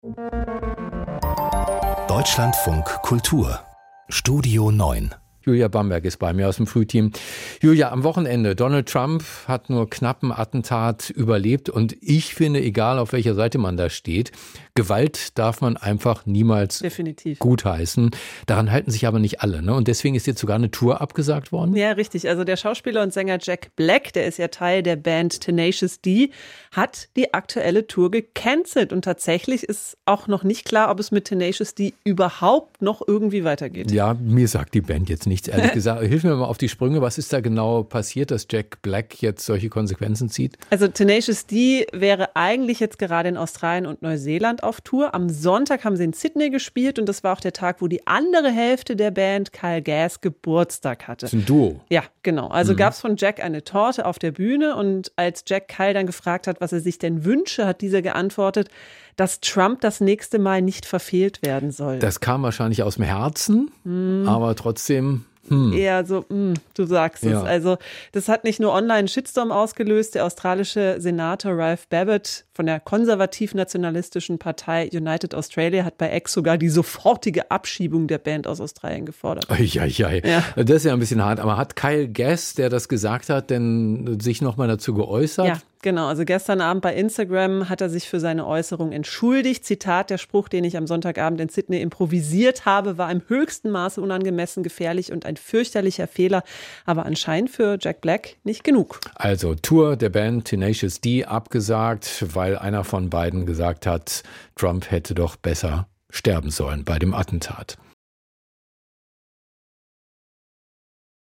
Deutschlandfunk Kultur Studio 9. Julia Bamberg ist bei mir aus dem Frühteam. Julia, am Wochenende, Donald Trump hat nur knapp ein Attentat überlebt und ich finde, egal auf welcher Seite man da steht, Gewalt darf man einfach niemals gutheißen. Daran halten sich aber nicht alle, ne? Und deswegen ist jetzt sogar eine Tour abgesagt worden? Ja, richtig. Also der Schauspieler und Sänger Jack Black, der ist ja Teil der Band Tenacious D, hat die aktuelle Tour gecancelt. Und tatsächlich ist auch noch nicht klar, ob es mit Tenacious D überhaupt noch irgendwie weitergeht. Ja, mir sagt die Band jetzt nichts, ehrlich gesagt. Hilf mir mal auf die Sprünge. Was ist da genau passiert, dass Jack Black jetzt solche Konsequenzen zieht? Also Tenacious D wäre eigentlich jetzt gerade in Australien und Neuseeland auf Tour. Am Sonntag haben sie in Sydney gespielt und das war auch der Tag, wo die andere Hälfte der Band, Kyle Gass, Geburtstag hatte. Das ist ein Duo. Ja, genau. Also gab es von Jack eine Torte auf der Bühne und als Jack Kyle dann gefragt hat, was er sich denn wünsche, hat dieser geantwortet, dass Trump das nächste Mal nicht verfehlt werden soll. Das kam wahrscheinlich aus dem Herzen, aber trotzdem... Eher so, du sagst es. Also das hat nicht nur online einen Shitstorm ausgelöst. Der australische Senator Ralph Babbitt von der konservativ-nationalistischen Partei United Australia hat bei X sogar die sofortige Abschiebung der Band aus Australien gefordert. Ja. Das ist ja ein bisschen hart. Aber hat Kyle Gass, der das gesagt hat, denn sich nochmal dazu geäußert? Ja. Genau, also gestern Abend bei Instagram hat er sich für seine Äußerung entschuldigt. Zitat, der Spruch, den ich am Sonntagabend in Sydney improvisiert habe, war im höchsten Maße unangemessen, gefährlich und ein fürchterlicher Fehler. Aber anscheinend für Jack Black nicht genug. Also Tour der Band Tenacious D abgesagt, weil einer von beiden gesagt hat, Trump hätte doch besser sterben sollen bei dem Attentat.